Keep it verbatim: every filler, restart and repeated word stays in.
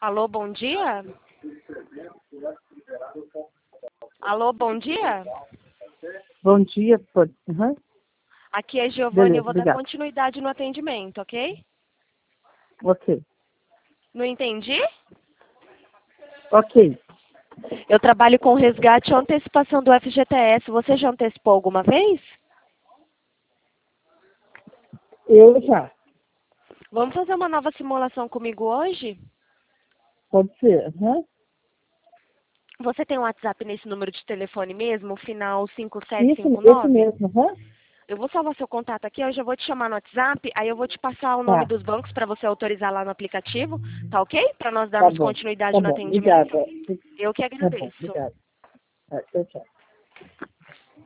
Alô, bom dia? Alô, bom dia? Bom dia, pode. Uhum. Aqui é Giovanni, Beleza, eu vou dar obrigada. continuidade no atendimento, ok? Ok. Não entendi? Ok. Eu trabalho com resgate ou antecipação do F G T S. Você já antecipou alguma vez? Eu já. Vamos fazer uma nova simulação comigo hoje? Pode ser. Uhum. Você tem um WhatsApp nesse número de telefone mesmo, final cinco sete Isso, cinco esse nove? mesmo. Uhum. Eu vou salvar seu contato aqui, eu já vou te chamar no WhatsApp, aí eu vou te passar o nome Tá. dos bancos para você autorizar lá no aplicativo, tá ok? Para nós Tá darmos bom. continuidade Tá no bom. atendimento. Obrigada. Eu que Tá bom. agradeço. Obrigada. Tá, tchau, tchau.